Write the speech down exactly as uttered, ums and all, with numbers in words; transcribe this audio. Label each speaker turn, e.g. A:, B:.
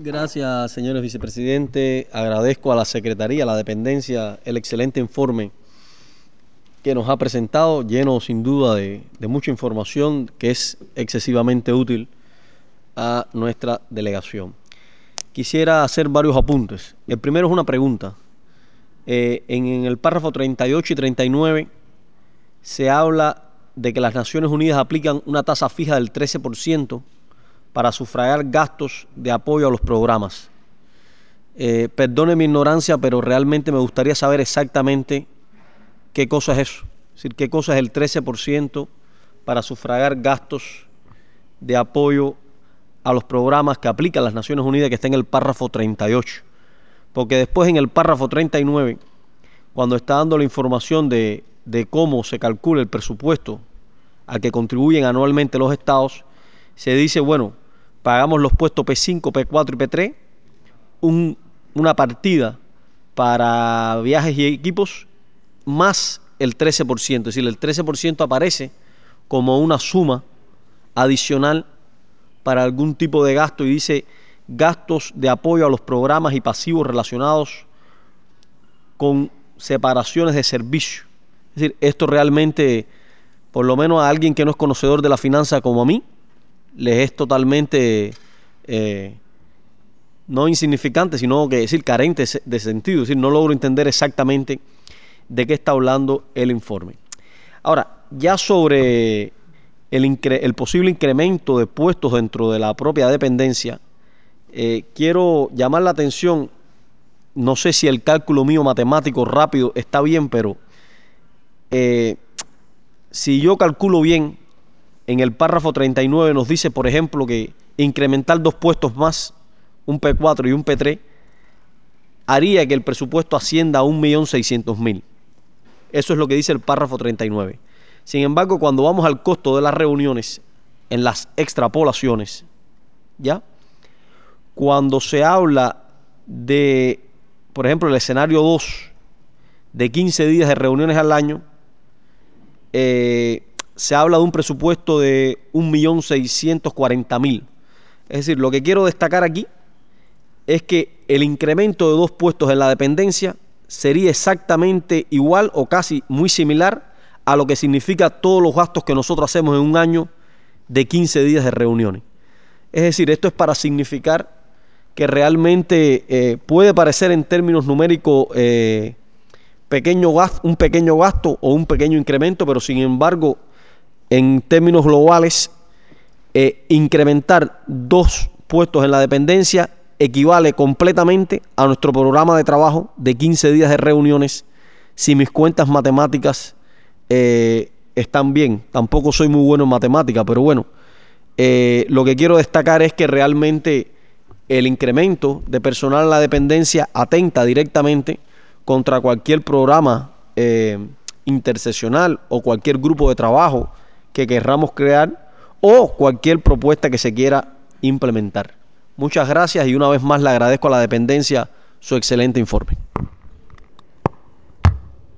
A: Gracias, señores vicepresidentes. Agradezco a la Secretaría, a la dependencia, el excelente informe que nos ha presentado, lleno sin duda de, de mucha información que es excesivamente útil a nuestra delegación. Quisiera hacer varios apuntes. El primero es una pregunta. Eh, en, en el párrafo treinta y ocho y treinta y nueve se habla de que las Naciones Unidas aplican una tasa fija del trece por ciento para sufragar gastos de apoyo a los programas. Eh, perdone mi ignorancia, pero realmente me gustaría saber exactamente qué cosa es eso. Es decir, qué cosa es el trece por ciento para sufragar gastos de apoyo a los programas que aplican las Naciones Unidas, que está en el párrafo treinta y ocho. Porque después en el párrafo treinta y nueve, cuando está dando la información de, de cómo se calcula el presupuesto al que contribuyen anualmente los estados, se dice, bueno, pagamos los puestos P cinco, P cuatro y P tres, un, una partida para viajes y equipos más el trece por ciento. Es decir, el trece por ciento aparece como una suma adicional para algún tipo de gasto y dice gastos de apoyo a los programas y pasivos relacionados con separaciones de servicio. Es decir, esto realmente, por lo menos a alguien que no es conocedor de la finanza como a mí, les es totalmente eh, no insignificante, sino que decir carente de sentido. Es decir, no logro entender exactamente de qué está hablando el informe. Ahora, ya sobre el, incre el posible incremento de puestos dentro de la propia dependencia, eh, quiero llamar la atención, no sé si el cálculo mío matemático rápido está bien, pero eh, si yo calculo bien, en el párrafo treinta y nueve nos dice, por ejemplo, que incrementar dos puestos más, un P cuatro y un P tres, haría que el presupuesto ascienda a un millón seiscientos mil. Eso es lo que dice el párrafo treinta y nueve. Sin embargo, cuando vamos al costo de las reuniones, en las extrapolaciones, ¿ya? Cuando se habla de, por ejemplo, el escenario dos, de quince días de reuniones al año, eh, se habla de un presupuesto de un millón seiscientos cuarenta mil. Es decir, lo que quiero destacar aquí es que el incremento de dos puestos en la dependencia sería exactamente igual o casi muy similar a lo que significa todos los gastos que nosotros hacemos en un año de quince días de reuniones. Es decir, esto es para significar que realmente eh, puede parecer en términos numéricos eh, pequeño gasto, un pequeño gasto o un pequeño incremento, pero sin embargo, en términos globales, eh, incrementar dos puestos en la dependencia equivale completamente a nuestro programa de trabajo de quince días de reuniones, si mis cuentas matemáticas eh, están bien. Tampoco soy muy bueno en matemáticas, pero bueno, eh, lo que quiero destacar es que realmente el incremento de personal en la dependencia atenta directamente contra cualquier programa eh, interseccional o cualquier grupo de trabajo que querramos crear o cualquier propuesta que se quiera implementar. Muchas gracias y una vez más le agradezco a la dependencia su excelente informe.